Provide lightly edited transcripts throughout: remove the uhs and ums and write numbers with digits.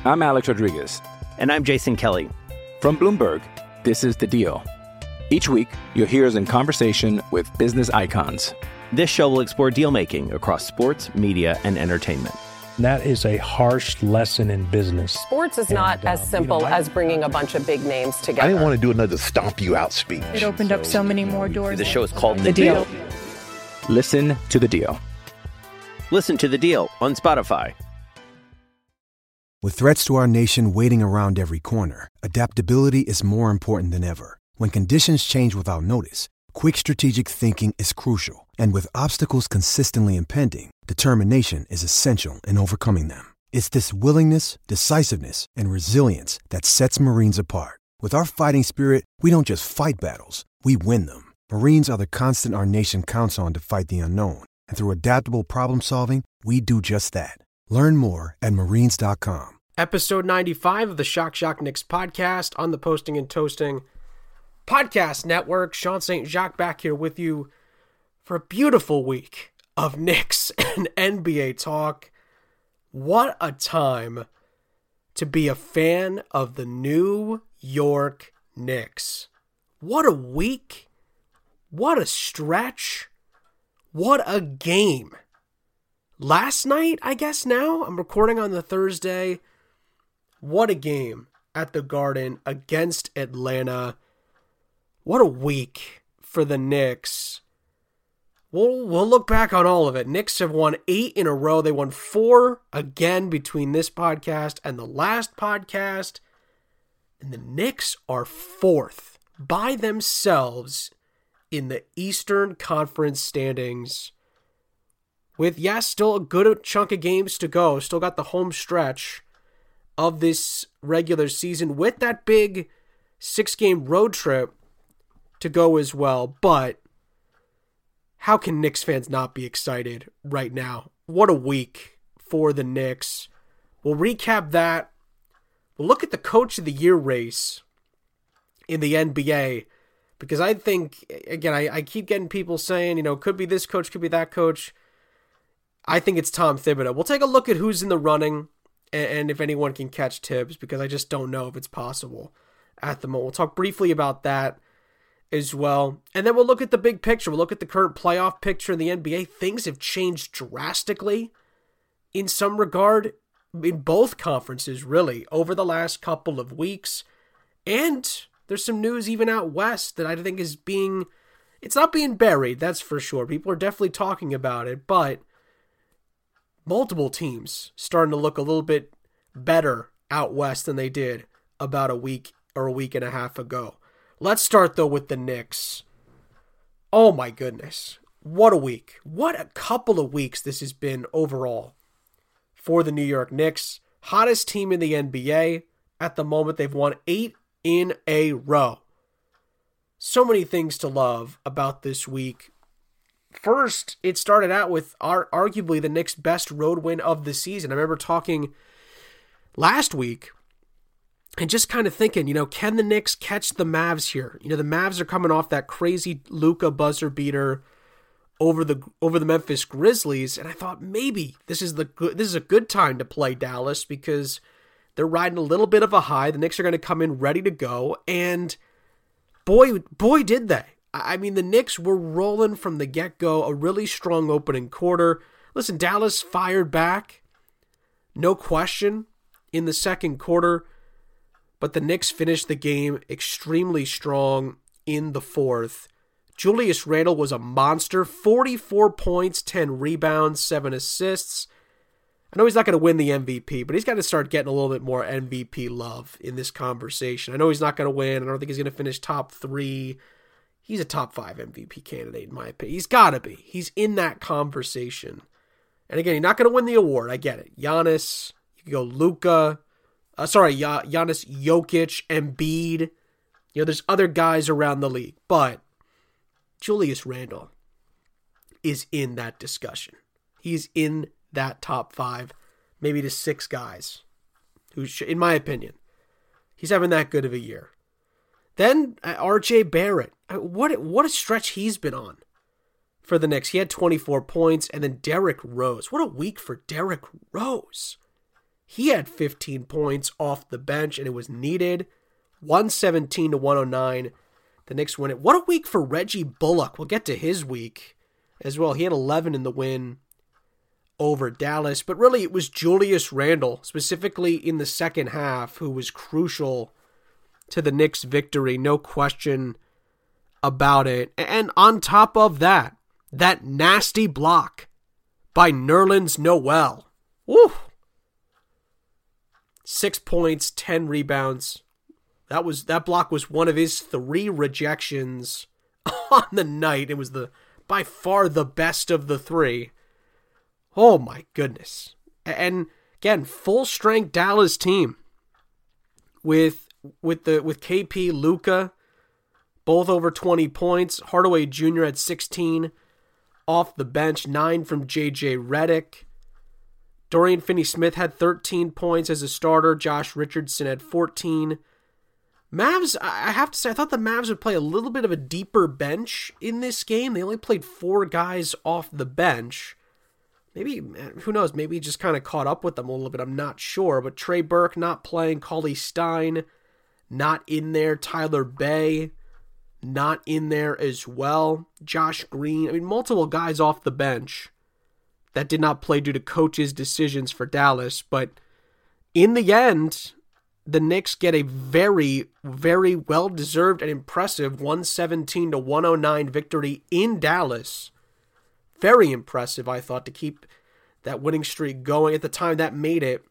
I'm Alex Rodriguez. And I'm Jason Kelly. From Bloomberg, this is The Deal. Each week, you'll hear us in conversation with business icons. This show will explore deal-making across sports, media, and entertainment. That is a harsh lesson in business. Sports is not as simple as bringing a bunch of big names together. I didn't want to do another stomp you out speech. It opened up so many more doors. The show is called The Deal. Listen to The Deal. Listen to The Deal on Spotify. With threats to our nation waiting around every corner, adaptability is more important than ever. When conditions change without notice, quick strategic thinking is crucial. And with obstacles consistently impending, determination is essential in overcoming them. It's this willingness, decisiveness, and resilience that sets Marines apart. With our fighting spirit, we don't just fight battles, we win them. Marines are the constant our nation counts on to fight the unknown. And through adaptable problem solving, we do just that. Learn more at marines.com. Episode 95 of the Shock Knicks podcast on the Posting and Toasting Podcast Network. Sean St. Jacques back here with you for a beautiful week of Knicks and NBA talk. What a time to be a fan of the New York Knicks. What a week. What a stretch. What a game. Last night, I guess now, I'm recording on the Thursday. What a game at the Garden against Atlanta. What a week for the Knicks. We'll look back on all of it. Knicks have won 8 in a row. They won 4 again between this podcast and the last podcast. And the Knicks are 4th by themselves in the Eastern Conference standings. With, yes, still a good chunk of games to go. Still got the home stretch of this regular season with that big 6-game road trip to go as well. But how can Knicks fans not be excited right now? What a week for the Knicks. We'll recap that. We'll look at the Coach of the Year race in the NBA. Because I think, again, I keep getting people saying, could be this coach, could be that coach. I think it's Tom Thibodeau. We'll take a look at who's in the running and if anyone can catch Tibbs, because I just don't know if it's possible at the moment. We'll talk briefly about that as well. And then we'll look at the big picture. We'll look at the current playoff picture in the NBA. Things have changed drastically in some regard in both conferences, really, over the last couple of weeks. And there's some news even out west that I think is it's not being buried, that's for sure. People are definitely talking about it, but multiple teams starting to look a little bit better out west than they did about a week or a week and a half ago. Let's start, though, with the Knicks. Oh, my goodness. What a week. What a couple of weeks this has been overall for the New York Knicks. Hottest team in the NBA. At the moment, they've won 8 in a row. So many things to love about this week. First, it started out with arguably the Knicks' best road win of the season. I remember talking last week and just kind of thinking, can the Knicks catch the Mavs here? The Mavs are coming off that crazy Luka buzzer beater over the Memphis Grizzlies, and I thought maybe this is a good time to play Dallas because they're riding a little bit of a high. The Knicks are going to come in ready to go, and boy did they. I mean, the Knicks were rolling from the get-go, a really strong opening quarter. Listen, Dallas fired back, no question, in the second quarter, but the Knicks finished the game extremely strong in the fourth. Julius Randle was a monster, 44 points, 10 rebounds, 7 assists. I know he's not going to win the MVP, but he's got to start getting a little bit more MVP love in this conversation. I know he's not going to win. I don't think he's going to finish top 3. He's a top 5 MVP candidate, in my opinion. He's got to be. He's in that conversation. And again, he's not going to win the award. I get it. Giannis, you can go Luka. Giannis, Jokic, Embiid. There's other guys around the league. But Julius Randle is in that discussion. He's in that top 5, maybe to 6 guys who, in my opinion, he's having that good of a year. Then RJ Barrett, what a stretch he's been on for the Knicks. He had 24 points, and then Derrick Rose. What a week for Derrick Rose. He had 15 points off the bench, and it was needed. 117-109. The Knicks win it. What a week for Reggie Bullock. We'll get to his week as well. He had 11 in the win over Dallas. But really, it was Julius Randle, specifically in the second half, who was crucial to the Knicks' victory. No question about it. And on top of that, that nasty block by Nerlens Noel. Woo! 6 points, 10 rebounds. That block was one of his 3 rejections on the night. It was by far the best of the 3. Oh my goodness. And again, full strength Dallas team with KP, Luka, both over 20 points. Hardaway Jr. had 16 off the bench, 9 from JJ Redick. Dorian Finney-Smith had 13 points as a starter. Josh Richardson had 14. Mavs, I have to say, I thought the Mavs would play a little bit of a deeper bench in this game. They only played 4 guys off the bench. Maybe, who knows, maybe he just kind of caught up with them a little bit. I'm not sure. But Trey Burke not playing. Cauley Stein not in there. Tyler Bey not in there as well. Josh Green. I mean, multiple guys off the bench that did not play due to coaches' decisions for Dallas. But in the end, the Knicks get a very, very well-deserved and impressive 117-109 victory in Dallas. Very impressive, I thought, to keep that winning streak going. At the time, that made it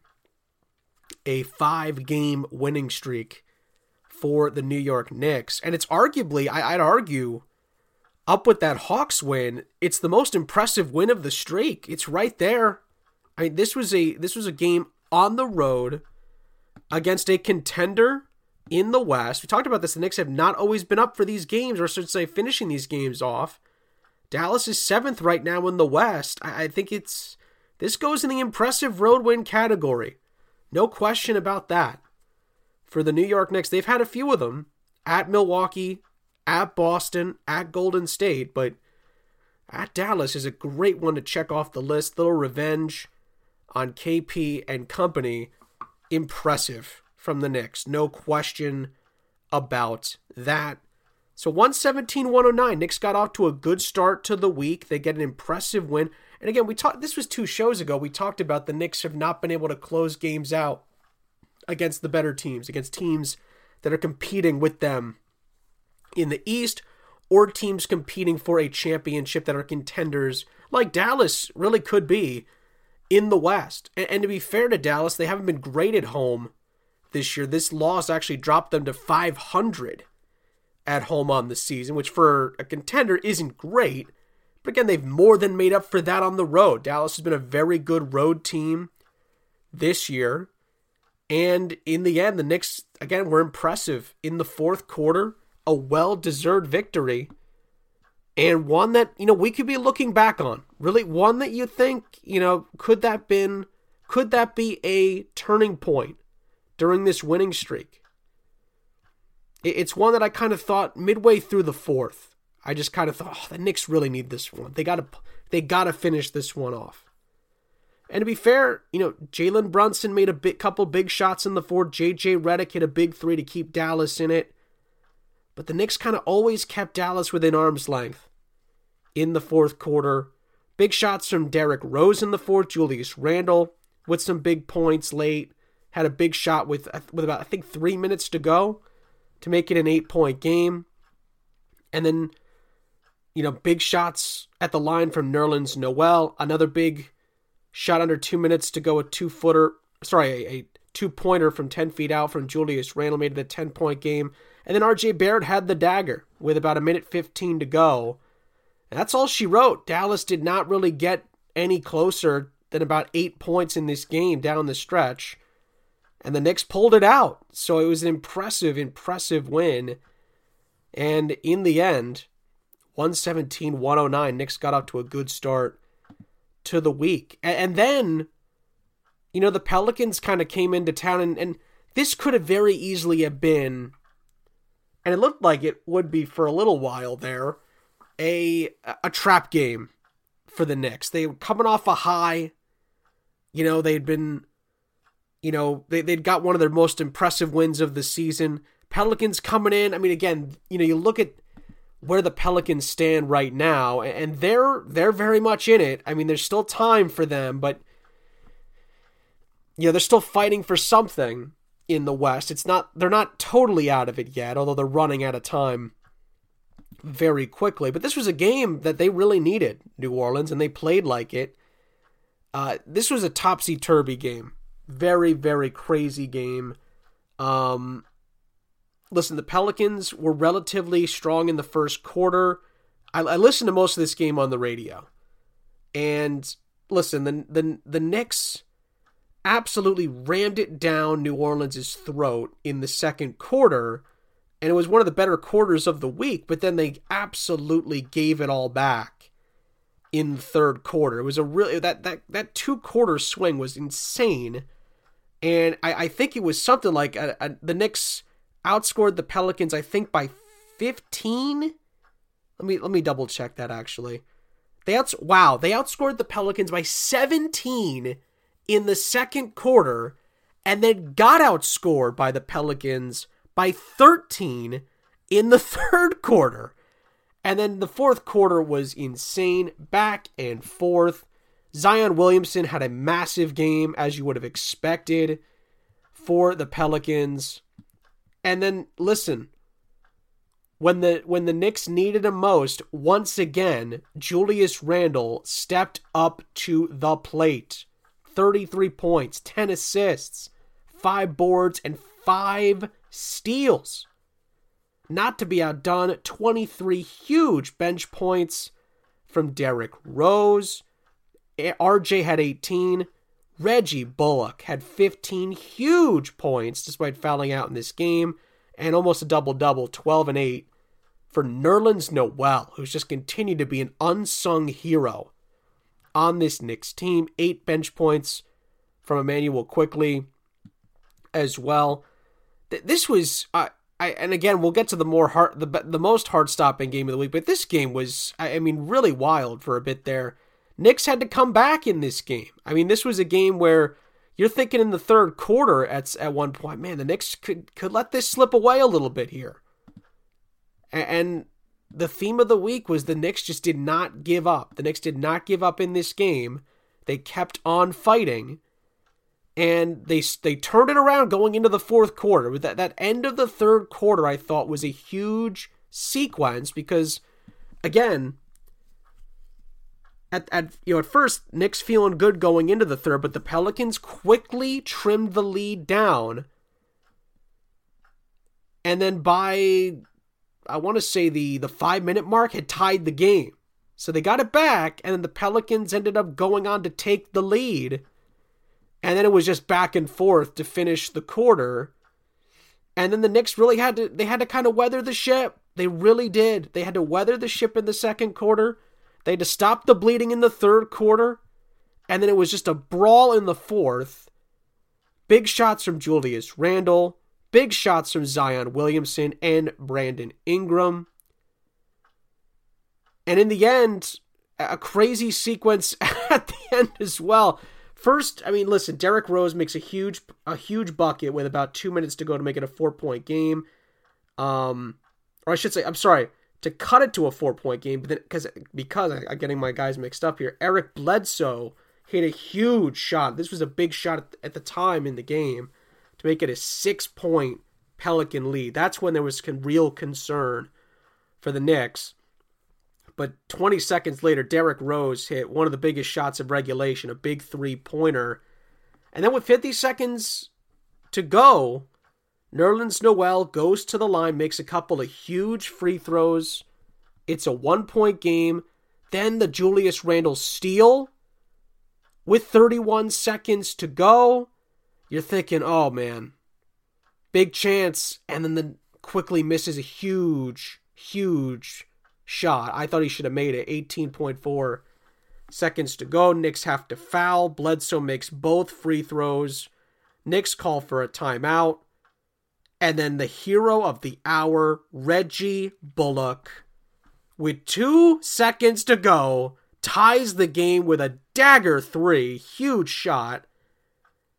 a 5-game winning streak for the New York Knicks. And it's arguably, I'd argue, up with that Hawks win, it's the most impressive win of the streak. It's right there. I mean, this was a game on the road against a contender in the West. We talked about this. The Knicks have not always been up for these games, or should say finishing these games off. Dallas is 7th right now in the West. I think this goes in the impressive road win category. No question about that. For the New York Knicks, they've had a few of them at Milwaukee, at Boston, at Golden State, but at Dallas is a great one to check off the list. Little revenge on KP and company. Impressive from the Knicks. No question about that. So 117-109. Knicks got off to a good start to the week. They get an impressive win. And again, this was 2 shows ago. We talked about the Knicks have not been able to close games out against the better teams, against teams that are competing with them in the East, or teams competing for a championship that are contenders like Dallas really could be in the West. And to be fair to Dallas, they haven't been great at home this year. This loss actually dropped them to 500 at home on the season, which for a contender isn't great. But again, they've more than made up for that on the road. Dallas has been a very good road team this year. And in the end, the Knicks, again, were impressive in the fourth quarter. A well-deserved victory. And one that, we could be looking back on. Really, one that you think, could that be a turning point during this winning streak? It's one that I kind of thought midway through the fourth. I just kind of thought, the Knicks really need this one. They gotta finish this one off. And to be fair, Jalen Brunson made a couple big shots in the fourth. JJ Redick hit a big 3 to keep Dallas in it. But the Knicks kind of always kept Dallas within arm's length in the fourth quarter. Big shots from Derrick Rose in the fourth. Julius Randle with some big points late. Had a big shot with about, 3 minutes to go to make it an 8-point game. And then, big shots at the line from Nerlens Noel. Another big shot under 2 minutes to go, a 2-pointer from 10 feet out from Julius Randle made it a 10-point game. And then RJ Barrett had the dagger with about 1:15 to go. And that's all she wrote. Dallas did not really get any closer than about 8 points in this game down the stretch. And the Knicks pulled it out. So it was an impressive win. And in the end, 117-109, Knicks got off to a good start to the week. And then, the Pelicans kind of came into town, and this could have very easily have been, and it looked like it would be for a little while there, a trap game for the Knicks. They were coming off a high. They'd been they'd got one of their most impressive wins of the season. Pelicans coming in. I mean, again, you look at where the Pelicans stand right now, and they're very much in it. I mean, there's still time for them, but they're still fighting for something in the West. They're not totally out of it yet, although they're running out of time very quickly. But this was a game that they really needed, New Orleans, and they played like it. This was a topsy-turvy game. Very, very crazy game. Listen, the Pelicans were relatively strong in the first quarter. I listened to most of this game on the radio. And listen, the Knicks absolutely rammed it down New Orleans' throat in the second quarter. And it was one of the better quarters of the week, but then they absolutely gave it all back in the third quarter. It was a really, that 2-quarter swing was insane. And I think it was something like the Knicks outscored the Pelicans, I think, by 15. Let me double check that actually. They outscored the Pelicans by 17 in the second quarter, and then got outscored by the Pelicans by 13 in the third quarter. And then the fourth quarter was insane, back and forth. Zion Williamson had a massive game, as you would have expected, for the Pelicans. And then, listen, when the Knicks needed him most, once again, Julius Randle stepped up to the plate. 33 points, 10 assists, 5 boards, and 5 steals. Not to be outdone, 23 huge bench points from Derrick Rose. RJ had 18. Reggie Bullock had 15 huge points despite fouling out in this game, and almost a double-double, 12 and 8 for Nerlens Noel, who's just continued to be an unsung hero on this Knicks team. 8 bench points from Emmanuel Quickley as well. This was, and again, we'll get to the most heart-stopping game of the week, but this game was, really wild for a bit there. Knicks had to come back in this game. I mean, this was a game where you're thinking in the third quarter at one point, man, the Knicks could let this slip away a little bit here. And the theme of the week was the Knicks just did not give up. The Knicks did not give up in this game. They kept on fighting, and they turned it around going into the fourth quarter. With that end of the third quarter, I thought was a huge sequence because, again, at first, Knicks feeling good going into the third, but the Pelicans quickly trimmed the lead down. And then by, I want to say the 5-minute mark, had tied the game. So they got it back, and then the Pelicans ended up going on to take the lead. And then it was just back and forth to finish the quarter. And then the Knicks really had to kind of weather the ship. They really did. They had to weather the ship in the second quarter. They had to stop the bleeding in the third quarter. And then it was just a brawl in the fourth. Big shots from Julius Randle. Big shots from Zion Williamson and Brandon Ingram. And in the end, a crazy sequence at the end as well. First, listen, Derrick Rose makes a huge bucket with about 2 minutes to go to make it a 4-point game. Or I should say, I'm sorry, to cut it to a 4-point game, but then because I'm getting my guys mixed up here, Eric Bledsoe hit a huge shot. This was a big shot at the time in the game to make it a 6-point Pelican lead. That's when there was real concern for the Knicks. But 20 seconds later, Derrick Rose hit one of the biggest shots of regulation, a big 3-pointer. And then with 50 seconds to go, Nerlens Noel goes to the line, makes a couple of huge free throws. It's a 1-point game. Then the Julius Randle steal with 31 seconds to go. You're thinking, oh man, big chance. And then quickly misses a huge shot. I thought he should have made it. 18.4 seconds to go. Knicks have to foul. Bledsoe makes both free throws. Knicks call for a timeout. And then the hero of the hour, Reggie Bullock, with 2 seconds to go, ties the game with a dagger 3. Huge shot.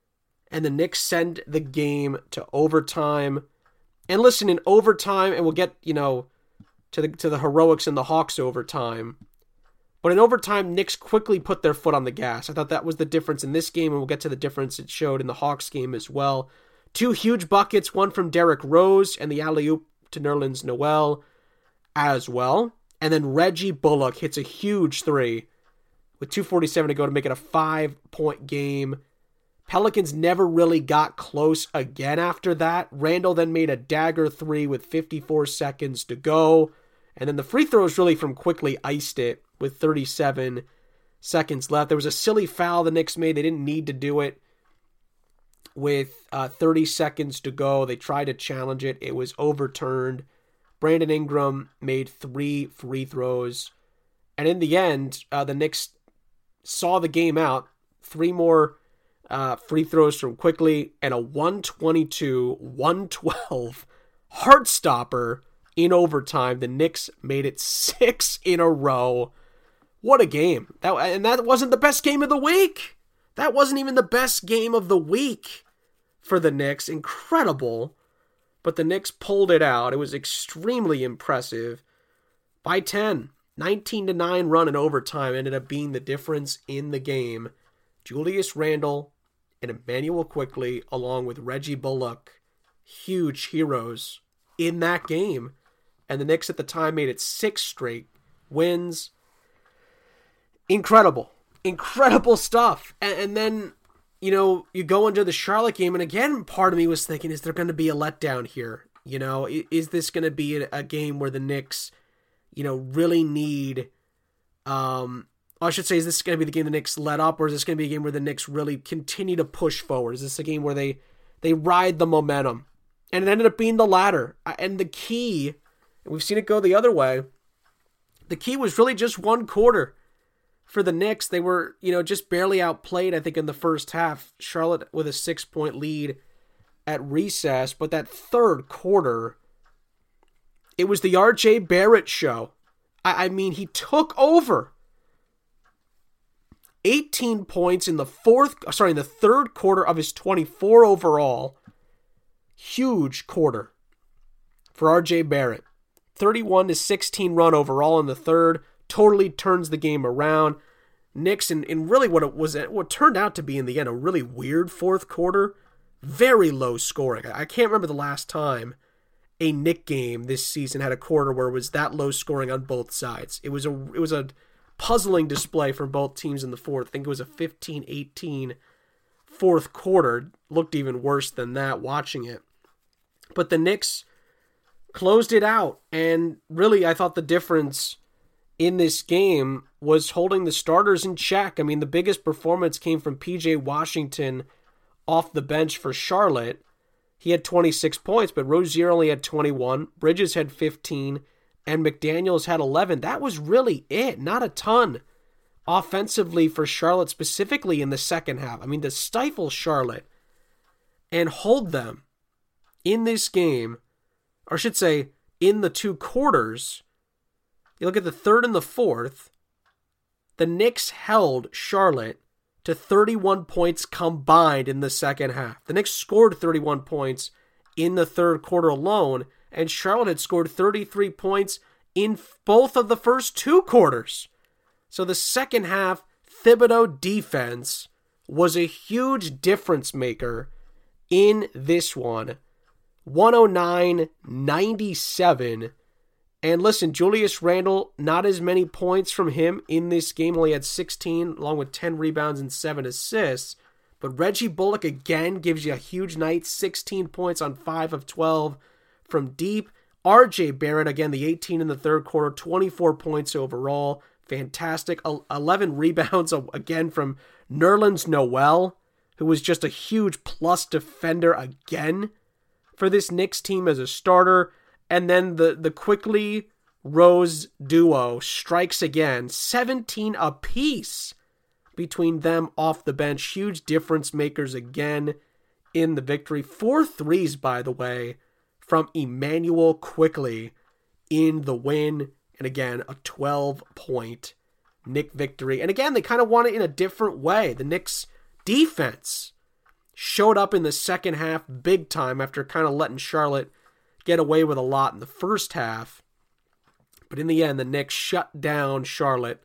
and the Knicks send the game to overtime. And listen, in overtime, and we'll get, to the heroics in the Hawks overtime. But in overtime, Knicks quickly put their foot on the gas. I thought that was the difference in this game, and we'll get to the difference it showed in the Hawks game as well. 2 huge buckets, one from Derrick Rose and the alley-oop to Nerlens Noel as well. And then Reggie Bullock hits a huge 3 with 2:47 to go to make it a 5-point game. Pelicans never really got close again after that. Randall then made a dagger 3 with 54 seconds to go. And then the free throws really from Quickly iced it with 37 seconds left. There was a silly foul the Knicks made. They didn't need to do it with 30 seconds to go. They tried to challenge it. It was overturned. Brandon Ingram made 3 free throws. And in the end, the Knicks saw the game out. 3 more free throws from Quickly and a 122-112 heart stopper in overtime. The Knicks made it 6 in a row. What a game. That wasn't the best game of the week. That wasn't even the best game of the week for the Knicks. Incredible. But the Knicks pulled it out. It was extremely impressive. By 10, 19-9 run in overtime ended up being the difference in the game. Julius Randle and Immanuel Quickley, along with Reggie Bullock, huge heroes in that game. And the Knicks at the time made it 6 straight wins. Incredible stuff. And then, you go into the Charlotte game, and again, part of me was thinking, is there going to be a letdown here? Is this going to be a game where the Knicks, really need, I should say, is this going to be the game the Knicks let up, or is this going to be a game where the Knicks really continue to push forward? Is this a game where they ride the momentum? And it ended up being the latter. And the key, and we've seen it go the other way, the key was really just one quarter. For the Knicks, they were, just barely outplayed, I think, in the first half. Charlotte with a 6-point lead at recess. But that third quarter, it was the RJ Barrett show. I mean, he took over. 18 points in the third quarter of his 24 overall. Huge quarter for RJ Barrett. 31-16 run overall in the third. Totally turns the game around. Knicks in really what turned out to be in the end a really weird fourth quarter. Very low scoring. I can't remember the last time a Knick game this season had a quarter where it was that low scoring on both sides. It was a puzzling display from both teams in the fourth. I think it was a 15-18 fourth quarter. Looked even worse than that watching it. But the Knicks closed it out, and really I thought the difference in this game was holding the starters in check. I mean, the biggest performance came from PJ Washington off the bench for Charlotte. He had 26 points, but Rozier only had 21. Bridges had 15, and McDaniels had 11. That was really it. Not a ton offensively for Charlotte, specifically in the second half. I mean, to stifle Charlotte and hold them in this game, or I should say, in the 2 quarters. You look at the third and the fourth, the Knicks held Charlotte to 31 points combined in the second half. The Knicks scored 31 points in the third quarter alone, and Charlotte had scored 33 points in both of the first 2 quarters. So the second half Thibodeau defense was a huge difference maker in this one. 109-97. And listen, Julius Randle, not as many points from him in this game. Only had 16, along with 10 rebounds and 7 assists. But Reggie Bullock again gives you a huge night. 16 points on 5 of 12 from deep. RJ Barrett, again, the 18 in the third quarter, 24 points overall. Fantastic. 11 rebounds, again, from Nerlens Noel, who was just a huge plus defender again for this Knicks team as a starter. And then the Quickly Rose duo strikes again. 17 apiece between them off the bench. Huge difference makers again in the victory. 4 threes, by the way, from Immanuel Quickley in the win. And again, a 12-point Knick victory. And again, they kind of won it in a different way. The Knicks defense showed up in the second half big time after kind of letting Charlotte get away with a lot in the first half. But in the end, the Knicks shut down Charlotte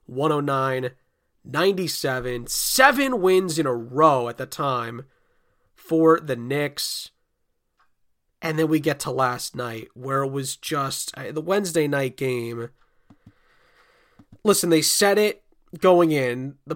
109-97. 7 wins in a row at the time for the Knicks. And then we get to last night, where it was just the Wednesday night game. Listen, they said it going in. The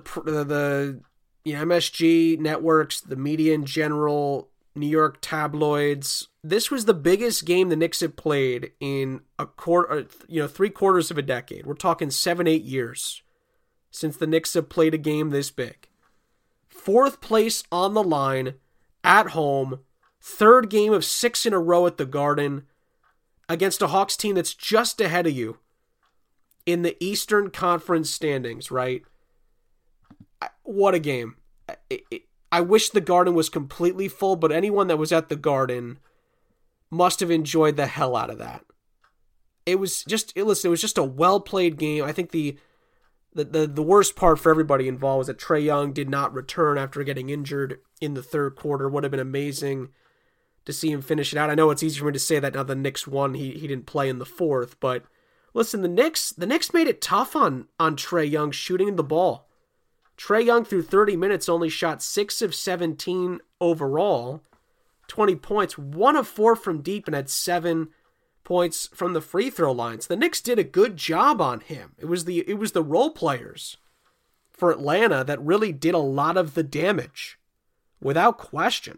MSG networks, the media in general, New York tabloids. This was the biggest game the Knicks have played in a quarter, 3/4 of a decade. We're talking 7-8 years since the Knicks have played a game this big. 4th place on the line at home. 3rd game of 6 in a row at the Garden against a Hawks team that's just ahead of you in the Eastern Conference standings, right? What a game. I wish the Garden was completely full, but anyone that was at the Garden must have enjoyed the hell out of that. It was just a well-played game. I think the worst part for everybody involved was that Trae Young did not return after getting injured in the 3rd quarter. Would have been amazing to see him finish it out. I know it's easier for me to say that now the Knicks won. He didn't play in the 4th, but listen, the Knicks made it tough on Trae Young shooting the ball. Trae Young through 30 minutes only shot 6 of 17 overall, 20 points, 1 of 4 from deep, and had 7 points from the free throw line. So the Knicks did a good job on him. It was the role players for Atlanta that really did a lot of the damage, without question.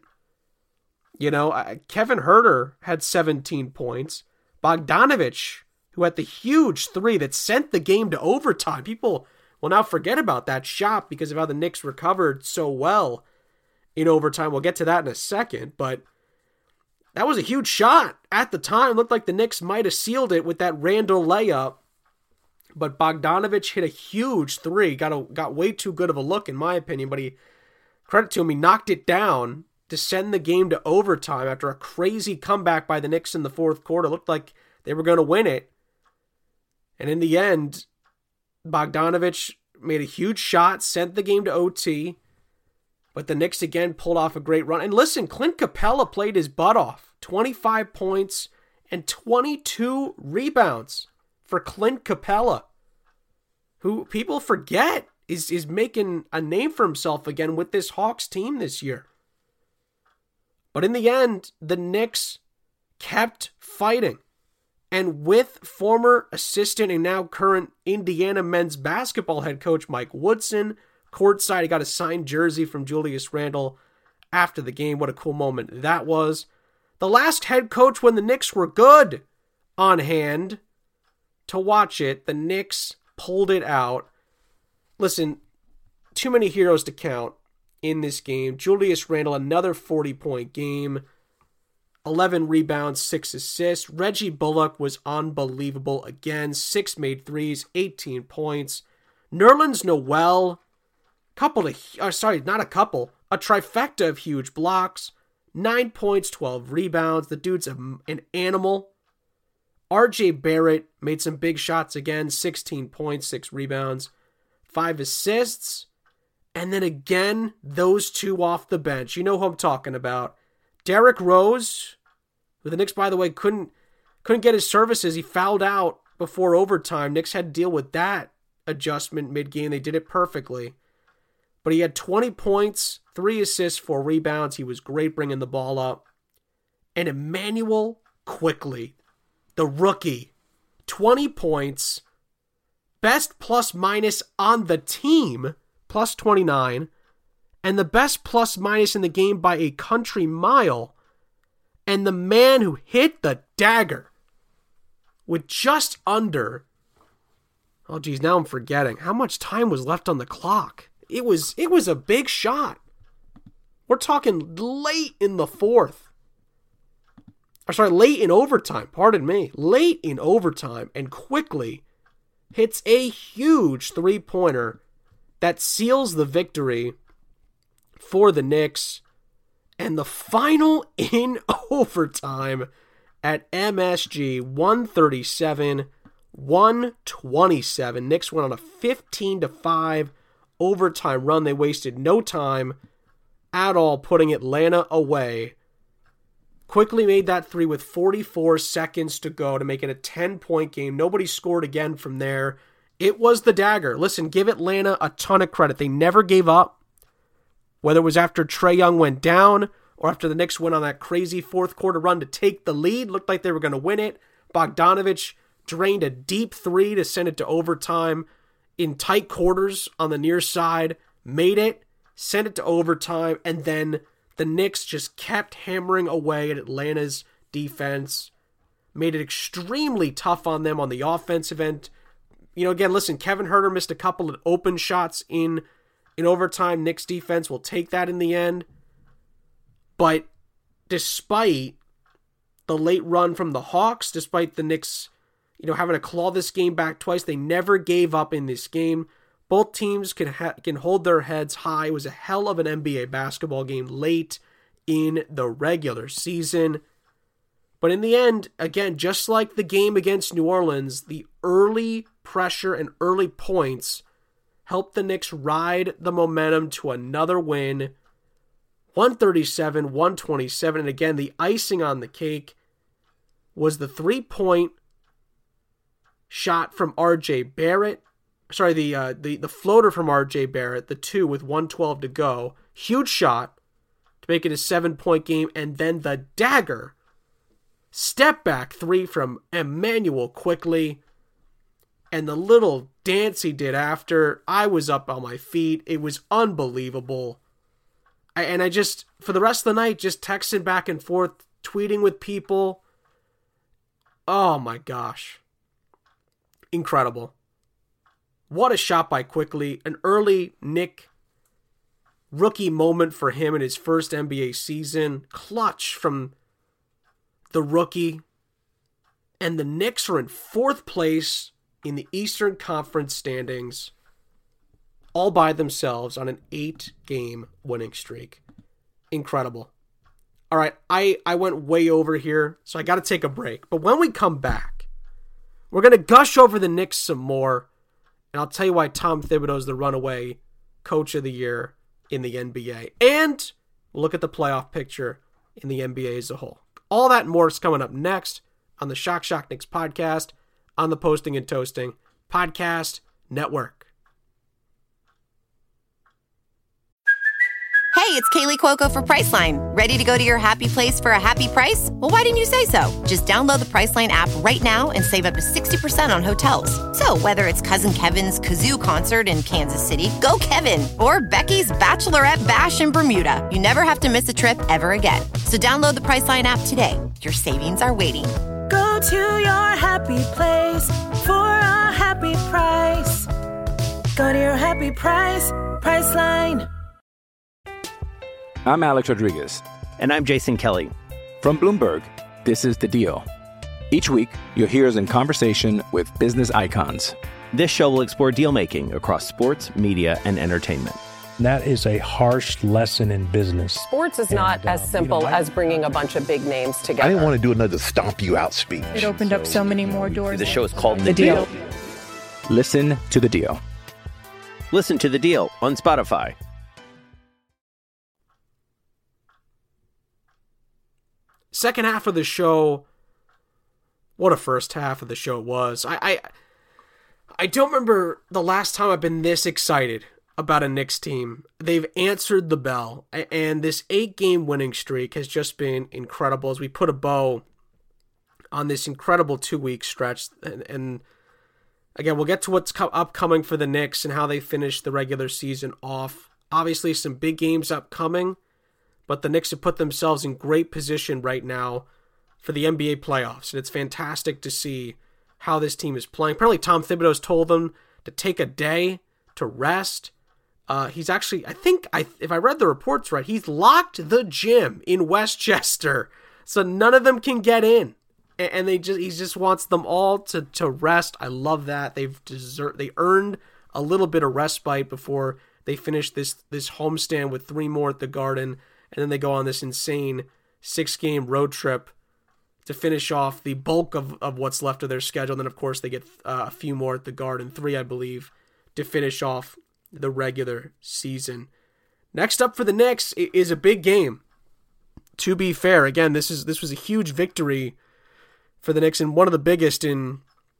Kevin Huerter had 17 points. Bogdanovich, who had the huge 3 that sent the game to overtime. People will now forget about that shot because of how the Knicks recovered so well in overtime. We'll get to that in a second, but that was a huge shot at the time. Looked like the Knicks might have sealed it with that Randall layup, but Bogdanovich hit a huge 3. Got way too good of a look in my opinion, but credit to him, he knocked it down to send the game to overtime after a crazy comeback by the Knicks in the 4th quarter. Looked like they were going to win it. And in the end, Bogdanovich made a huge shot, sent the game to OT, but the Knicks again pulled off a great run. And listen, Clint Capella played his butt off. 25 points and 22 rebounds for Clint Capella, who people forget is making a name for himself again with this Hawks team this year. But in the end, the Knicks kept fighting. And with former assistant and now current Indiana men's basketball head coach Mike Woodson courtside, he got a signed jersey from Julius Randle after the game. What a cool moment that was. The last head coach when the Knicks were good on hand to watch it. The Knicks pulled it out. Listen, too many heroes to count in this game. Julius Randle, another 40-point game. 11 rebounds, 6 assists. Reggie Bullock was unbelievable again. 6 made threes, 18 points. Nerlens Noel, a trifecta of huge blocks. 9 points, 12 rebounds. The dude's an animal. RJ Barrett made some big shots again. 16 points, 6 rebounds, 5 assists. And then again, those two off the bench. You know who I'm talking about. Derrick Rose, who the Knicks, by the way, couldn't get his services. He fouled out before overtime. Knicks had to deal with that adjustment mid-game. They did it perfectly. But he had 20 points, 3 assists, 4 rebounds. He was great bringing the ball up. And Emmanuel Quickley, the rookie, 20 points, best plus-minus on the team, plus 29, and the best plus-minus in the game by a country mile, and the man who hit the dagger with just under, oh geez, now I'm forgetting, how much time was left on the clock. It was a big shot. We're talking late in the 4th. Late in overtime, pardon me. Late in overtime, and Quickley hits a huge three-pointer that seals the victory for the Knicks. And the final in overtime at MSG, 137-127. Knicks went on a 15-5 overtime run. They wasted no time at all putting Atlanta away. Quickly made that three with 44 seconds to go to make it a 10-point game. Nobody scored again from there. It was the dagger. Listen, give Atlanta a ton of credit. They never gave up, whether it was after Trae Young went down or after the Knicks went on that crazy fourth quarter run to take the lead. Looked like they were going to win it. Bogdanovich drained a deep three to send it to overtime in tight quarters on the near side. Made it, sent it to overtime, and then the Knicks just kept hammering away at Atlanta's defense. Made it extremely tough on them on the offensive end. You know, again, listen, Kevin Huerter missed a couple of open shots in overtime. Knicks defense will take that in the end. But despite the late run from the Hawks, despite the Knicks, you know, having to claw this game back twice, they never gave up in this game. Both teams can hold their heads high. It was a hell of an NBA basketball game late in the regular season. But in the end, again, just like the game against New Orleans, the early pressure and early points helped the Knicks ride the momentum to another win, 137-127. And again, the icing on the cake was the 3-point shot from R.J. Barrett. Sorry, the floater from R.J. Barrett, the two with 1:12 to go. Huge shot to make it a 7-point game. And then the dagger step back three from Emmanuel Quickley. And the little dance he did after, I was up on my feet. It was unbelievable. And I just, for the rest of the night, just texting back and forth, tweeting with people. Oh my gosh. Incredible. What a shot by Quickley. An early Knick rookie moment for him in his first NBA season. Clutch from the rookie. And the Knicks are in fourth place in the Eastern Conference standings, all by themselves on an 8-game winning streak. Incredible. All right, I went way over here, so I got to take a break. But when we come back, we're going to gush over the Knicks some more, and I'll tell you why Tom Thibodeau is the runaway coach of the year in the NBA. And we'll look at the playoff picture in the NBA as a whole. All that and more is coming up next on the Shock Knicks podcast on the Posting and Toasting Podcast Network. Hey, it's Kaylee Cuoco for Priceline. Ready to go to your happy place for a happy price? Well, why didn't you say so? Just download the Priceline app right now and save up to 60% on hotels. So whether it's Cousin Kevin's Kazoo Concert in Kansas City, go Kevin, or Becky's Bachelorette Bash in Bermuda, you never have to miss a trip ever again. So download the Priceline app today. Your savings are waiting. Go to your happy place for a happy price. Go to your happy price, Priceline. I'm Alex Rodriguez. And I'm Jason Kelly. From Bloomberg, this is The Deal. Each week, you'll hear us in conversation with business icons. This show will explore deal-making across sports, media, and entertainment. That is a harsh lesson in business. Sports is not as simple as bringing a bunch of big names together. I didn't want to do another stomp you out speech. It opened up so many more doors. The show is called The Deal. Listen to The Deal. Listen to The Deal on Spotify. Second half of the show, what a first half of the show was. I don't remember the last time I've been this excited about a Knicks team. They've answered the bell, and this 8-game winning streak has just been incredible as we put a bow on this incredible 2-week stretch. And again, we'll get to what's upcoming for the Knicks and how they finish the regular season off. Obviously, some big games upcoming, but the Knicks have put themselves in great position right now for the NBA playoffs, and it's fantastic to see how this team is playing. Apparently, Tom Thibodeau's told them to take a day to rest. He's actually, if I read the reports right, he's locked the gym in Westchester, so none of them can get in, and he just wants them all to rest. I love that. They earned a little bit of respite before they finish this homestand with 3 more at the Garden, and then they go on this insane 6-game road trip to finish off the bulk of what's left of their schedule. And then, of course, they get a few more at the Garden, 3, I believe, to finish off the regular season. Next up for the Knicks is a big game. To be fair, again, this was a huge victory for the Knicks and one of the biggest in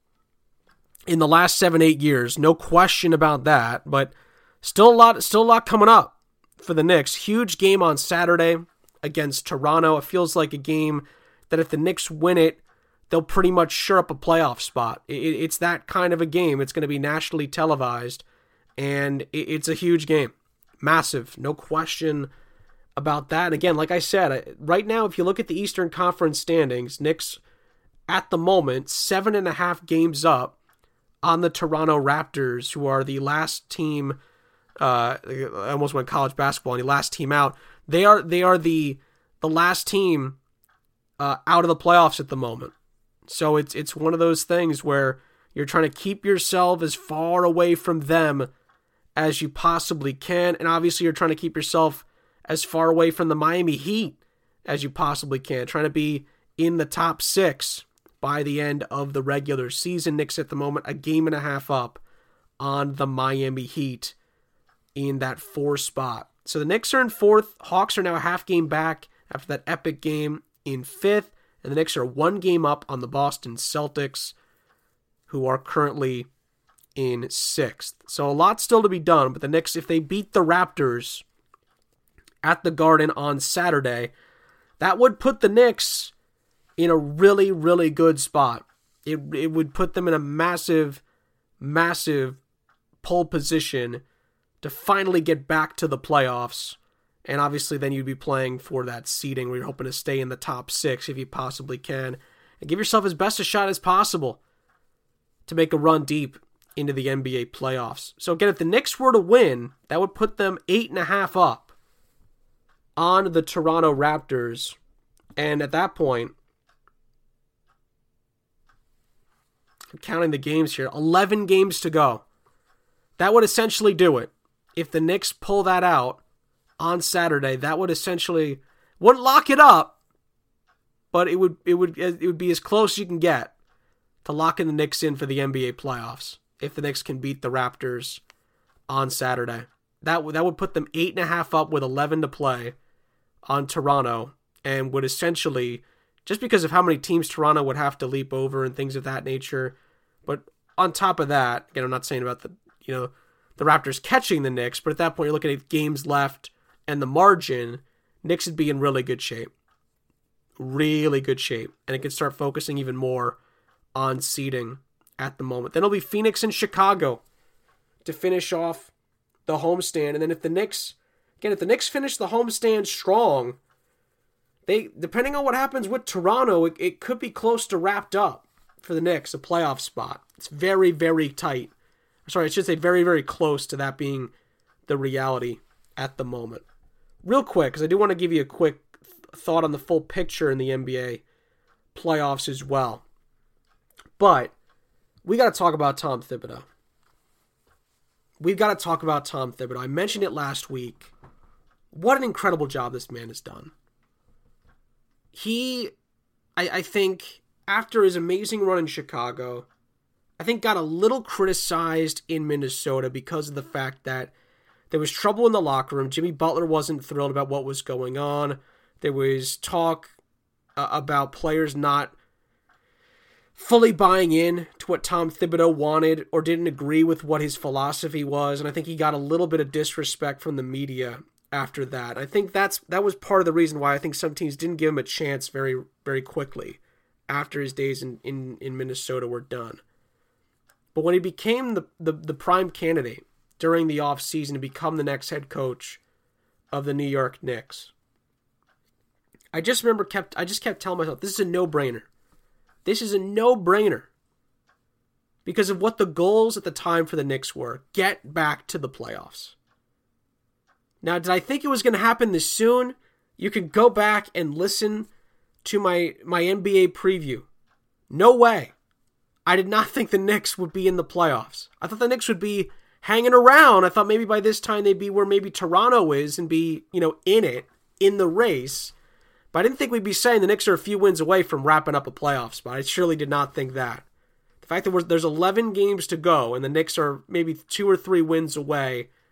the last 7-8 years. No question about that, but still a lot coming up for the Knicks. Huge game on Saturday against Toronto. It feels like a game that if the Knicks win it, they'll pretty much sure up a playoff spot. It's that kind of a game. It's going to be nationally televised, and it's a huge game. Massive, no question about that. And again, like I said, right now, if you look at the Eastern Conference standings, Knicks at the moment 7.5 games up on the Toronto Raptors, who are the last team. I almost went college basketball, and the last team out. They are the last team out of the playoffs at the moment. So it's one of those things where you're trying to keep yourself as far away from them as you possibly can, and obviously you're trying to keep yourself as far away from the Miami Heat as you possibly can, trying to be in the top 6 by the end of the regular season. Knicks at the moment 1.5 games up on the Miami Heat in that 4 spot. So the Knicks are in 4th. Hawks are now a half game back after that epic game in 5th. And the Knicks are 1 game up on the Boston Celtics, who are currently in 6th. So a lot still to be done, but the Knicks, if they beat the Raptors at the Garden on Saturday, that would put the Knicks in a really, really good spot. It would put them in a massive, massive pole position to finally get back to the playoffs. And obviously then you'd be playing for that seeding where you're hoping to stay in the top 6 if you possibly can. And give yourself as best a shot as possible to make a run deep into the NBA playoffs. So again, if the Knicks were to win, that would put them 8.5 up on the Toronto Raptors. And at that point, I'm counting the games here, 11 games to go. That would essentially do it. If the Knicks pull that out on Saturday, that would essentially, wouldn't lock it up, but it would be as close as you can get to locking the Knicks in for the NBA playoffs if the Knicks can beat the Raptors on Saturday. That would put them 8.5 up with 11 to play on Toronto, and would essentially, just because of how many teams Toronto would have to leap over and things of that nature, but on top of that, again, I'm not saying about the Raptors catching the Knicks, but at that point you're looking at games left and the margin, Knicks would be in really good shape. Really good shape. And it can start focusing even more on seeding at the moment. Then it'll be Phoenix and Chicago to finish off the homestand. And then if the Knicks finish the homestand strong, depending on what happens with Toronto, it could be close to wrapped up for the Knicks, a playoff spot. It's very, very tight. Sorry, I should say very, very close to that being the reality at the moment. Real quick, because I do want to give you a quick thought on the full picture in the NBA playoffs as well. But we got to talk about Tom Thibodeau. We've got to talk about Tom Thibodeau. I mentioned it last week. What an incredible job this man has done. I think, after his amazing run in Chicago, I think got a little criticized in Minnesota because of the fact that there was trouble in the locker room. Jimmy Butler wasn't thrilled about what was going on. There was talk about players not fully buying in to what Tom Thibodeau wanted or didn't agree with what his philosophy was. And I think he got a little bit of disrespect from the media after that. I think that was part of the reason why I think some teams didn't give him a chance very, very quickly after his days in Minnesota were done. But when he became the prime candidate during the offseason to become the next head coach of the New York Knicks, I just kept telling myself, this is a no-brainer. This is a no-brainer. Because of what the goals at the time for the Knicks were. Get back to the playoffs. Now, did I think it was going to happen this soon? You can go back and listen to my NBA preview. No way. I did not think the Knicks would be in the playoffs. I thought the Knicks would be hanging around. I thought maybe by this time they'd be where maybe Toronto is and be, in the race. But I didn't think we'd be saying the Knicks are a few wins away from wrapping up a playoff spot. I surely did not think that. The fact that there's 11 games to go and the Knicks are maybe 2 or 3 wins away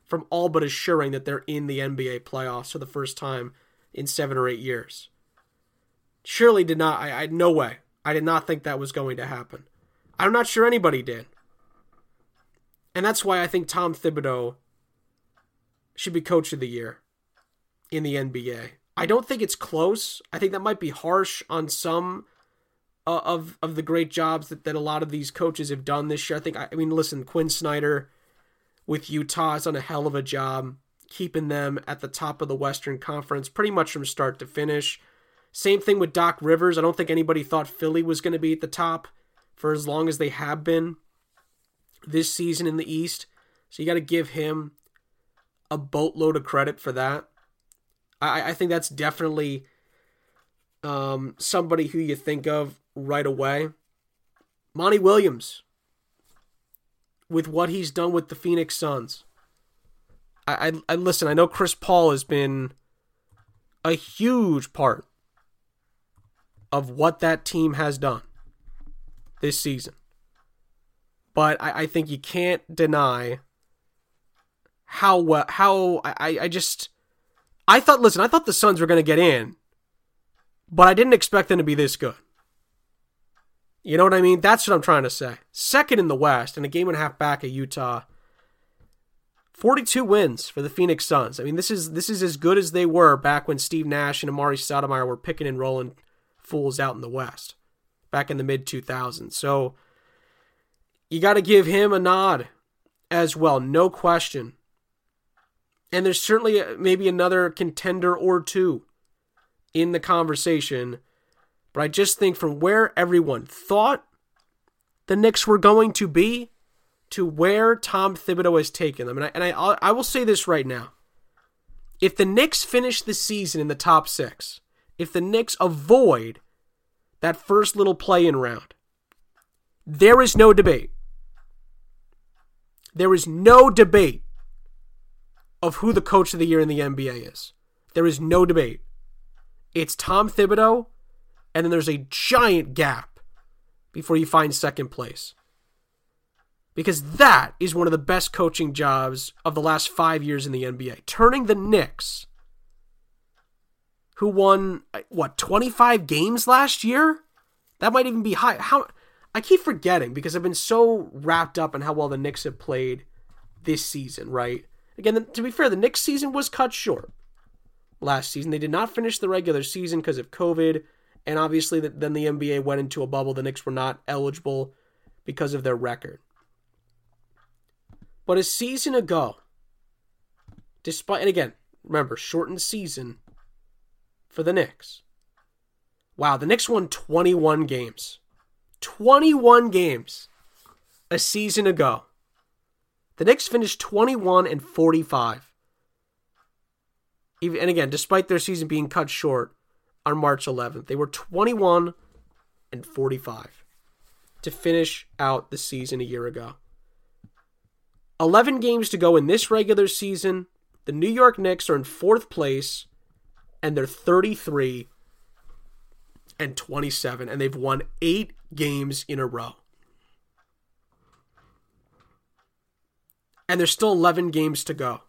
from all but assuring that they're in the NBA playoffs for the first time in 7 or 8 years. Surely did not, I no way. I did not think that was going to happen. I'm not sure anybody did. And that's why I think Tom Thibodeau should be coach of the year in the NBA. I don't think it's close. I think that might be harsh on some of the great jobs that a lot of these coaches have done this year. I mean, listen, Quinn Snyder with Utah has done a hell of a job keeping them at the top of the Western Conference pretty much from start to finish. Same thing with Doc Rivers. I don't think anybody thought Philly was going to be at the top for as long as they have been this season in the East. So you got to give him a boatload of credit for that. I think that's definitely somebody who you think of right away. Monty Williams, with what he's done with the Phoenix Suns. I listen, I know Chris Paul has been a huge part of what that team has done this season. But I think you can't deny how I thought the Suns were going to get in, but I didn't expect them to be this good. You know what I mean? That's what I'm trying to say. Second in the West, and a game and a half back at Utah. 42 wins for the Phoenix Suns. I mean, this is as good as they were back when Steve Nash and Amari Stoudemire were picking and rolling fools out in the West, back in the mid-2000s. So you got to give him a nod as well, no question. And there's certainly maybe another contender or two in the conversation. But I just think from where everyone thought the Knicks were going to be to where Tom Thibodeau has taken them. And I will say this right now. If the Knicks finish the season in the top 6, if the Knicks avoid that first little play-in round, there is no debate. There is no debate of who the coach of the year in the NBA is. There is no debate. It's Tom Thibodeau, and then there's a giant gap before you find second place. Because that is one of the best coaching jobs of the last 5 years in the NBA. Turning the Knicks, who won, 25 games last year? That might even be high. I keep forgetting because I've been so wrapped up in how well the Knicks have played this season, right? Again, to be fair, the Knicks season was cut short last season. They did not finish the regular season because of COVID, and obviously then the NBA went into a bubble. The Knicks were not eligible because of their record. But a season ago, and again, remember, shortened season for the Knicks. Wow, the Knicks won 21 games. 21 games a season ago. The Knicks finished 21-45. And again, despite their season being cut short on March 11th, they were 21-45 to finish out the season a year ago. 11 games to go in this regular season. The New York Knicks are in 4th place, and they're 33-27, and they've won 8 games in a row. And there's still 11 games to go.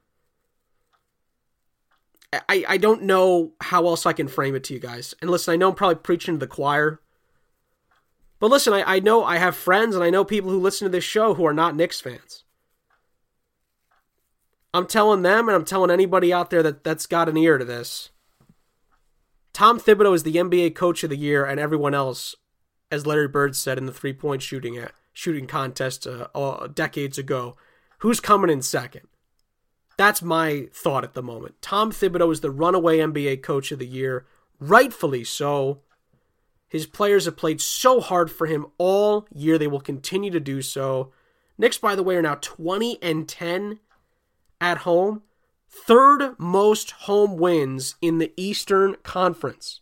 I don't know how else I can frame it to you guys. And listen, I know I'm probably preaching to the choir. But listen, I know I have friends and I know people who listen to this show who are not Knicks fans. I'm telling them, and I'm telling anybody out there that's got an ear to this. Tom Thibodeau is the NBA Coach of the Year, and everyone else, as Larry Bird said in the three-point shooting contest decades ago, who's coming in second? That's my thought at the moment. Tom Thibodeau is the runaway NBA Coach of the Year, rightfully so. His players have played so hard for him all year. They will continue to do so. Knicks, by the way, are now 20-10 at home. 3rd most home wins in the Eastern Conference.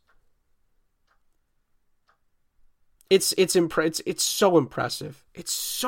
It's so impressive. It's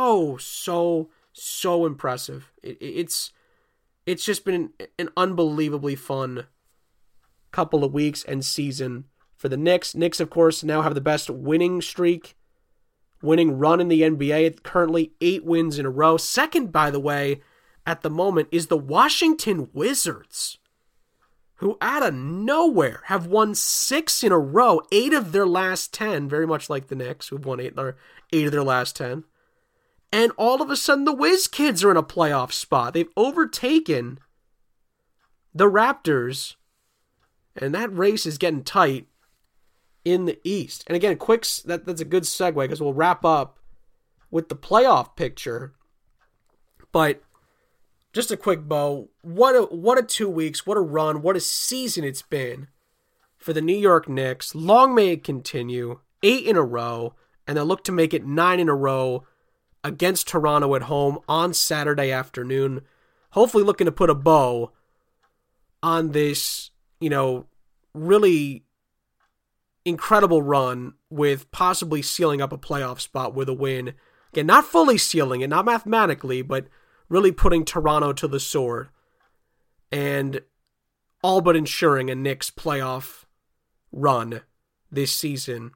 so impressive. It's just been an unbelievably fun couple of weeks and season for the Knicks. Knicks, of course, now have the best winning run in the NBA. Currently 8 wins in a row. Second, by the way, at the moment is the Washington Wizards, who out of nowhere have won 6 in a row, 8 of their last 10, very much like the Knicks, who've won 8 of their last 10. And all of a sudden, the Wiz Kids are in a playoff spot. They've overtaken the Raptors, and that race is getting tight in the East. And again, that's a good segue because we'll wrap up with the playoff picture. But just a quick bow. What a 2 weeks, what a run, what a season it's been for the New York Knicks. Long may it continue. 8 in a row, and they'll look to make it 9 in a row against Toronto at home on Saturday afternoon. Hopefully looking to put a bow on this, really incredible run with possibly sealing up a playoff spot with a win. Again, not fully sealing it, not mathematically, but really putting Toronto to the sword and all but ensuring a Knicks playoff run this season.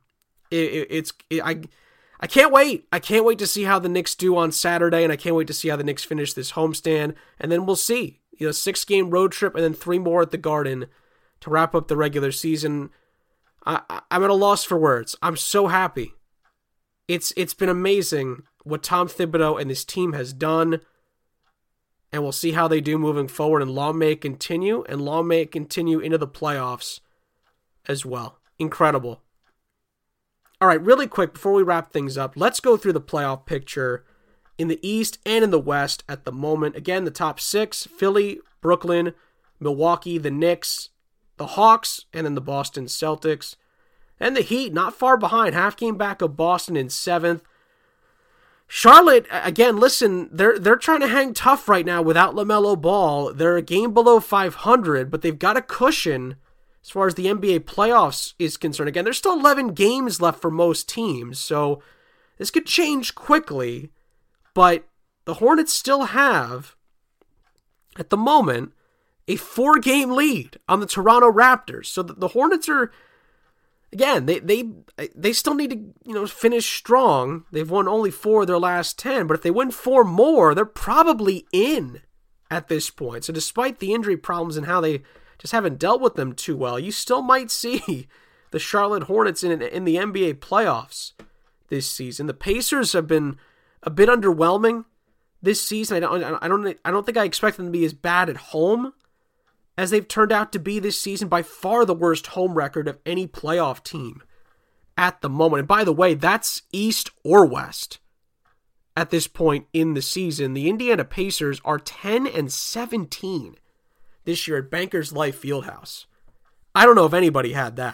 I can't wait. I can't wait to see how the Knicks do on Saturday, and I can't wait to see how the Knicks finish this homestand. And then we'll see. 6-game road trip and then 3 more at the Garden to wrap up the regular season. I'm at a loss for words. I'm so happy. It's been amazing what Tom Thibodeau and this team has done, and we'll see how they do moving forward. And long may it continue, and long may it continue into the playoffs as well. Incredible. All right, really quick before we wrap things up, let's go through the playoff picture in the East and in the West at the moment. Again, the top 6, Philly, Brooklyn, Milwaukee, the Knicks, the Hawks, and then the Boston Celtics. And the Heat, not far behind, half game back of Boston in 7th. Charlotte, again, listen, they're trying to hang tough right now without LaMelo Ball. They're a game below 500, but they've got a cushion as far as the NBA playoffs is concerned. Again, there's still 11 games left for most teams, so this could change quickly. But the Hornets still have, at the moment, a 4-game lead on the Toronto Raptors. So the Hornets are, again, they still need to finish strong. They've won only 4 of their last 10, but if they win 4 more, they're probably in at this point. So despite the injury problems and how they just haven't dealt with them too well, you still might see the Charlotte Hornets in the NBA playoffs this season. The Pacers have been a bit underwhelming this season. I don't think I expect them to be as bad at home as they've turned out to be this season. By far the worst home record of any playoff team at the moment. And by the way, that's East or West at this point in the season. The Indiana Pacers are 10-17 this year at Bankers Life Fieldhouse. I don't know if anybody had that.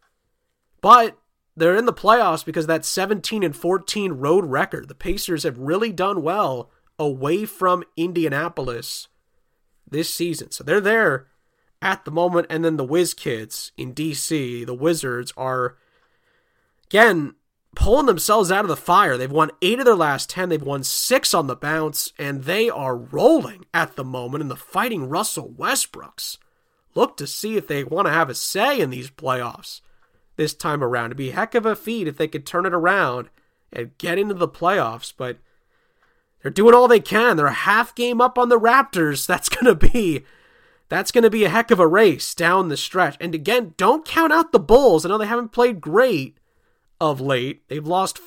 But they're in the playoffs because of that 17-14 road record. The Pacers have really done well away from Indianapolis this season. So they're there at the moment. And then the Wiz Kids in DC, the Wizards, are, again, pulling themselves out of the fire. They've won 8 of their last 10. They've won 6 on the bounce, and they are rolling at the moment in the Fighting Russell Westbrooks. Look to see if they want to have a say in these playoffs this time around. It'd be a heck of a feat if they could turn it around and get into the playoffs, but they're doing all they can. They're a half game up on the Raptors. That's going to be a heck of a race down the stretch. And again, don't count out the Bulls. I know they haven't played great of late. They've lost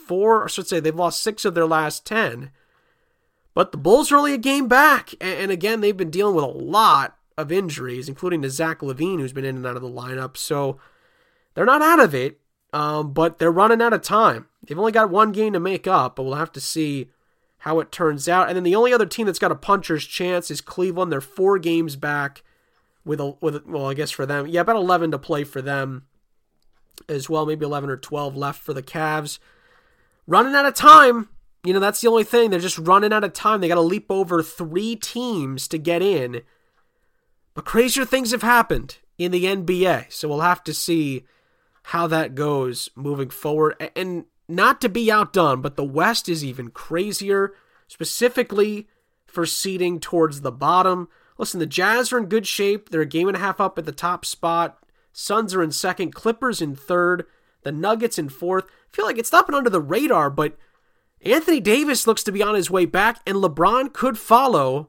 6 of their last 10. But the Bulls are only a game back. And again, they've been dealing with a lot of injuries, including to Zach LaVine, who's been in and out of the lineup. So they're not out of it, but they're running out of time. They've only got 1 game to make up, but we'll have to see how it turns out. And then the only other team that's got a puncher's chance is Cleveland. They're 4 games back with I guess for them, about 11 to play for them as well, maybe 11 or 12 left for the Cavs. Running out of time. That's the only thing. They're just running out of time. They got to leap over 3 teams to get in. But crazier things have happened in the NBA, so we'll have to see how that goes moving forward. And not to be outdone, but the West is even crazier, specifically for seeding towards the bottom. Listen, the Jazz are in good shape. They're a game and a half up at the top spot. Suns are in 2nd, Clippers in 3rd, the Nuggets in 4th. I feel like it's not been under the radar, but Anthony Davis looks to be on his way back, and LeBron could follow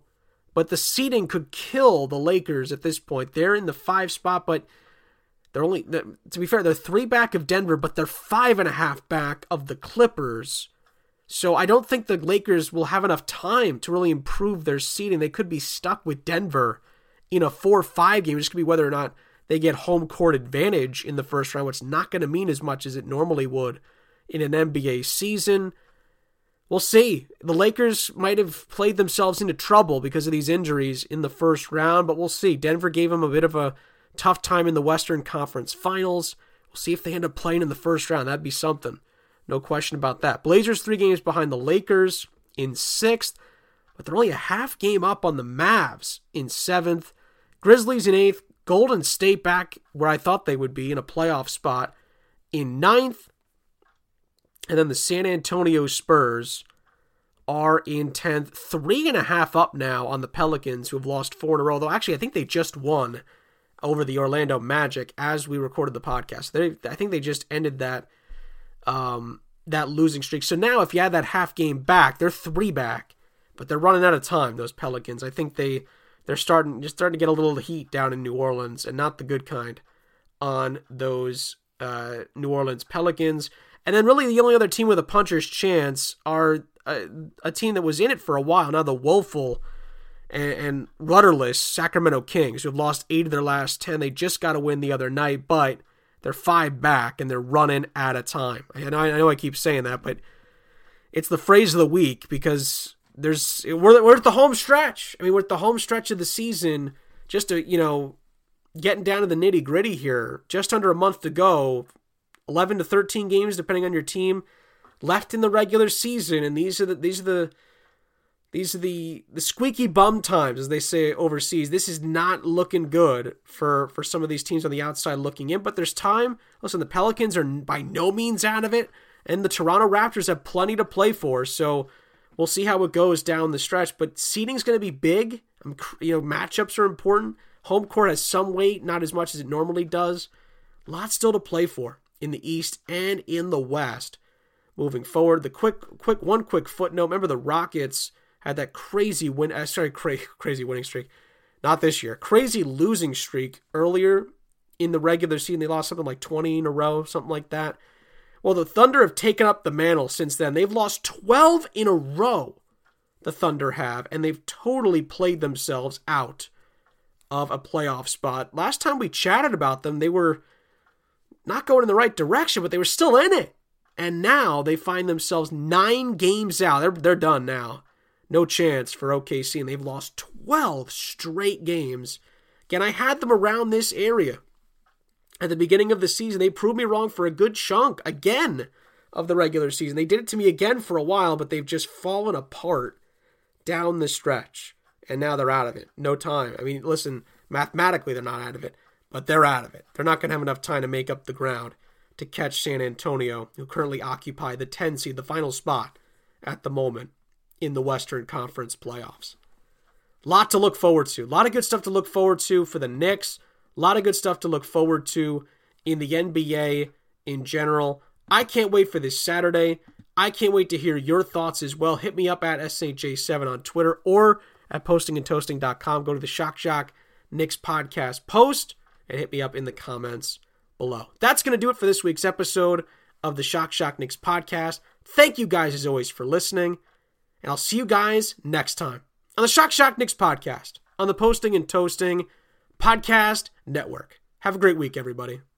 but the seeding could kill the Lakers at this point. They're in the 5 spot, but they're only, to be fair, they're 3 back of Denver, but they're 5.5 back of the Clippers. So I don't think the Lakers will have enough time to really improve their seeding. They could be stuck with Denver in a 4-5 game. It just could be whether or not they get home court advantage in the first round, which is not going to mean as much as it normally would in an NBA season. We'll see. The Lakers might have played themselves into trouble because of these injuries in the first round, but we'll see. Denver gave them a bit of a tough time in the Western Conference Finals. We'll see if they end up playing in the first round. That'd be something. No question about that. Blazers 3 games behind the Lakers in 6th, but they're only a half game up on the Mavs in 7th. Grizzlies in 8th. Golden State back where I thought they would be in a playoff spot in 9th. And then the San Antonio Spurs are in 10th. 3.5 up now on the Pelicans, who have lost 4 in a row. Though actually, I think they just won over the Orlando Magic as we recorded the podcast. I think they just ended that losing streak. So now if you add that half game back, they're 3 back. But they're running out of time, those Pelicans. I think they're starting to get a little heat down in New Orleans, and not the good kind, on those New Orleans Pelicans. And then really the only other team with a puncher's chance are a team that was in it for a while now, the woeful and rudderless Sacramento Kings, who have lost 8 of their last 10. They just got a win the other night, but they're 5 back and they're running out of time. And I know I keep saying that, but it's the phrase of the week because we're at the home stretch. I mean, we're at the home stretch of the season, just to, getting down to the nitty gritty here. Just under a month to go. 11 to 13 games, depending on your team, left in the regular season, and these are the squeaky bum times, as they say overseas. This is not looking good for some of these teams on the outside looking in, but there's time. Listen, the Pelicans are by no means out of it, and the Toronto Raptors have plenty to play for, so we'll see how it goes down the stretch. But seeding's going to be big. Matchups are important. Home court has some weight, not as much as it normally does. Lots still to play for in the East and in the West moving forward. The quick footnote. Remember the Rockets had that crazy crazy winning streak. Not this year. Crazy losing streak earlier in the regular season. They lost something like 20 in a row, something like that. Well, the Thunder have taken up the mantle since then. They've lost 12 in a row, the Thunder have, and they've totally played themselves out of a playoff spot. Last time we chatted about them, they were not going in the right direction, but they were still in it. And now they find themselves 9 games out. They're done now. No chance for OKC, and they've lost 12 straight games. Again, I had them around this area at the beginning of the season. They proved me wrong for a good chunk, again, of the regular season. They did it to me again for a while, but they've just fallen apart down the stretch. And now they're out of it. No time. I mean, listen, mathematically they're not out of it, but they're out of it. They're not going to have enough time to make up the ground to catch San Antonio, who currently occupy the 10 seed, the final spot at the moment in the Western Conference playoffs. Lot to look forward to. A lot of good stuff to look forward to for the Knicks. A lot of good stuff to look forward to in the NBA in general. I can't wait for this Saturday. I can't wait to hear your thoughts as well. Hit me up at SNJ7 on Twitter or at postingandtoasting.com. Go to the Shock Jock Knicks podcast post and hit me up in the comments below. That's going to do it for this week's episode of the Shock Jock Knicks podcast. Thank you guys as always for listening, and I'll see you guys next time on the Shock Jock Knicks podcast on the Posting and Toasting Podcast Network. Have a great week, everybody.